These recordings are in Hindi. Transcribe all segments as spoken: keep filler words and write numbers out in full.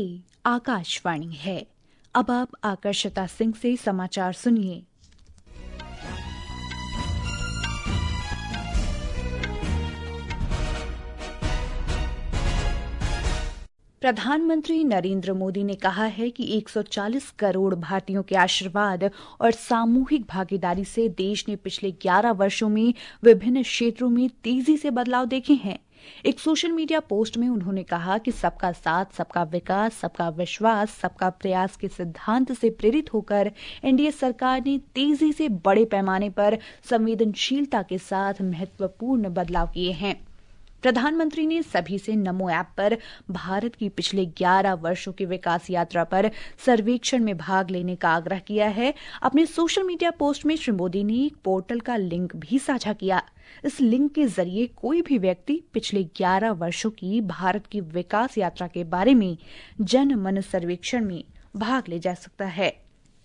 आकाशवाणी है। अब आप आकर्षिता सिंह से समाचार सुनिए। प्रधानमंत्री नरेंद्र मोदी ने कहा है कि एक सौ चालीस करोड़ भारतीयों के आशीर्वाद और सामूहिक भागीदारी से देश ने पिछले ग्यारह वर्षों में विभिन्न क्षेत्रों में तेजी से बदलाव देखे हैं। एक सोशल मीडिया पोस्ट में उन्होंने कहा कि सबका साथ, सबका विकास, सबका विश्वास, सबका प्रयास के सिद्धांत से प्रेरित होकर एनडीए सरकार ने तेजी से बड़े पैमाने पर संवेदनशीलता के साथ महत्वपूर्ण बदलाव किए हैं। प्रधानमंत्री ने सभी से नमो ऐप पर भारत की पिछले ग्यारह वर्षों की विकास यात्रा पर सर्वेक्षण में भाग लेने का आग्रह किया है। अपने सोशल मीडिया पोस्ट में श्री मोदी ने एक पोर्टल का लिंक भी साझा किया। इस लिंक के जरिए कोई भी व्यक्ति पिछले ग्यारह वर्षों की भारत की विकास यात्रा के बारे में जन मन सर्वेक्षण में भाग ले जा सकता है।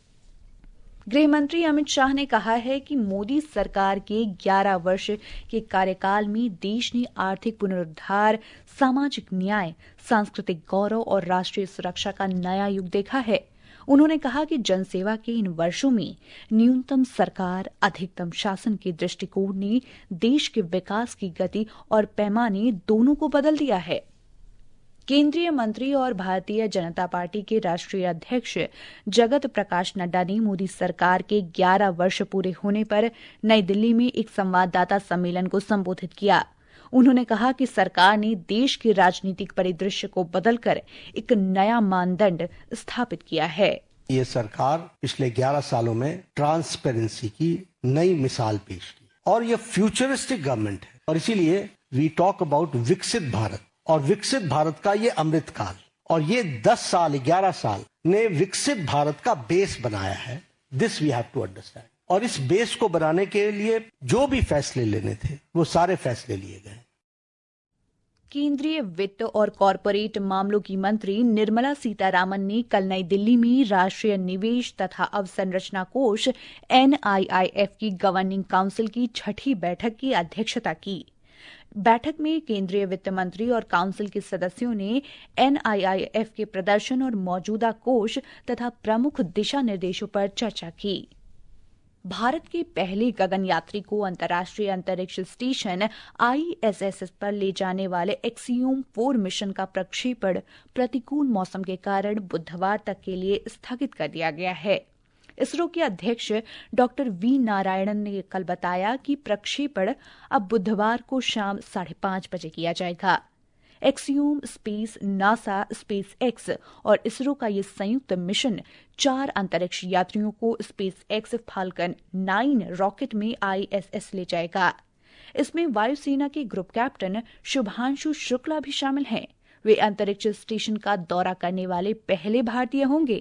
गृह मंत्री अमित शाह ने कहा है कि मोदी सरकार के ग्यारह वर्ष के कार्यकाल में देश ने आर्थिक पुनरुद्धार, सामाजिक न्याय, सांस्कृतिक गौरव और राष्ट्रीय सुरक्षा का नया युग देखा है। उन्होंने कहा कि जनसेवा के इन वर्षों में न्यूनतम सरकार, अधिकतम शासन के दृष्टिकोण ने देश के विकास की गति और पैमाने दोनों को बदल दिया है। केंद्रीय मंत्री और भारतीय जनता पार्टी के राष्ट्रीय अध्यक्ष जगत प्रकाश नड्डा ने मोदी सरकार के ग्यारह वर्ष पूरे होने पर नई दिल्ली में एक संवाददाता सम्मेलन को संबोधित किया। उन्होंने कहा कि सरकार ने देश के राजनीतिक परिदृश्य को बदलकर एक नया मानदंड स्थापित किया है। ये सरकार पिछले ग्यारह सालों में ट्रांसपेरेंसी की नई मिसाल पेश की और ये फ्यूचरिस्टिक गवर्नमेंट है और इसीलिए वी टॉक अबाउट विकसित भारत और विकसित भारत का ये अमृत काल और ये दस साल ग्यारह साल ने विकसित भारत का बेस बनाया है। This we have to understand. और इस बेस को बनाने के लिए जो भी फैसले लेने थे वो सारे फैसले लिए गए। केंद्रीय वित्त और कॉरपोरेट मामलों की मंत्री निर्मला सीतारामन ने कल नई दिल्ली में राष्ट्रीय निवेश तथा अवसंरचना कोष एन आई आई एफ की गवर्निंग काउंसिल की छठी बैठक की अध्यक्षता की। बैठक में केंद्रीय वित्त मंत्री और काउंसिल के सदस्यों ने एन आई आई एफ के प्रदर्शन और मौजूदा कोष तथा प्रमुख दिशा निर्देशों पर चर्चा की। भारत के पहले गगनयात्री को अंतर्राष्ट्रीय अंतरिक्ष स्टेशन आई एस एस पर ले जाने वाले एक्सियोम फोर मिशन का प्रक्षेपण प्रतिकूल मौसम के कारण बुधवार तक के लिए स्थगित कर दिया गया है। इसरो के अध्यक्ष डॉक्टर वी नारायणन ने कल बताया कि प्रक्षेपण अब बुधवार को शाम साढ़े पांच बजे किया जाएगा। Axiom Space, NASA, SpaceX और इसरो का ये संयुक्त मिशन चार अंतरिक्ष यात्रियों को SpaceX Falcon nine rocket में आई एस एस ले जाएगा। इसमें वायुसेना के ग्रुप कैप्टन शुभांशु शुक्ला भी शामिल हैं। वे अंतरिक्ष स्टेशन का दौरा करने वाले पहले भारतीय होंगे।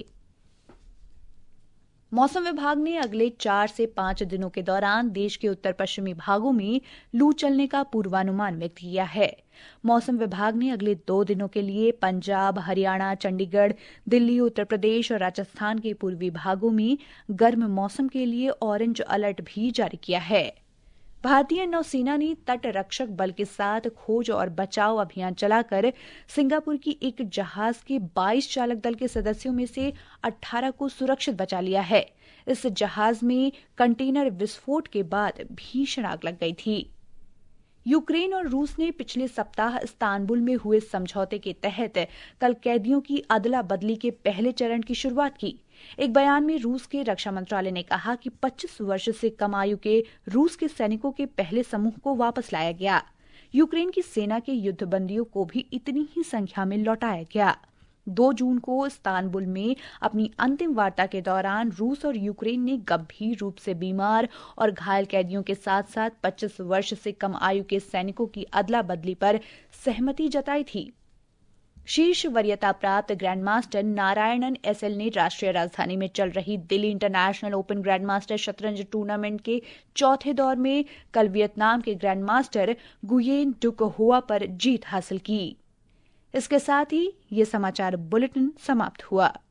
मौसम विभाग ने अगले चार से पांच दिनों के दौरान देश के उत्तर पश्चिमी भागों में लू चलने का पूर्वानुमान व्यक्त किया है। मौसम विभाग ने अगले दो दिनों के लिए पंजाब, हरियाणा, चंडीगढ़, दिल्ली, उत्तर प्रदेश और राजस्थान के पूर्वी भागों में गर्म मौसम के लिए ऑरेंज अलर्ट भी जारी किया है। भारतीय नौसेना ने तट रक्षक बल के साथ खोज और बचाव अभियान चलाकर सिंगापुर की एक जहाज के बाईस चालक दल के सदस्यों में से अठारह को सुरक्षित बचा लिया है। इस जहाज में कंटेनर विस्फोट के बाद भीषण आग लग गई थी। यूक्रेन और रूस ने पिछले सप्ताह इस्तांबुल में हुए समझौते के तहत कल कैदियों की अदला बदली के पहले चरण की शुरुआत की। एक बयान में रूस के रक्षा मंत्रालय ने कहा कि पच्चीस वर्ष से कम आयु के रूस के सैनिकों के पहले समूह को वापस लाया गया। यूक्रेन की सेना के युद्धबंदियों को भी इतनी ही संख्या में लौटाया गया। दो जून को इस्तांबुल में अपनी अंतिम वार्ता के दौरान रूस और यूक्रेन ने गंभीर रूप से बीमार और घायल कैदियों के साथ साथ पच्चीस वर्ष से कम आयु के सैनिकों की अदला बदली पर सहमति जताई थी। शीर्ष वरीयता प्राप्त ग्रैंडमास्टर नारायणन एस एल ने राष्ट्रीय राजधानी में चल रही दिल्ली इंटरनेशनल ओपन ग्रैंडमास्टर शतरंज टूर्नामेंट के चौथे दौर में कल वियतनाम के ग्रैंडमास्टर गुयेन डुक हुआ पर जीत हासिल की। इसके साथ ही ये समाचार बुलेटिन समाप्त हुआ।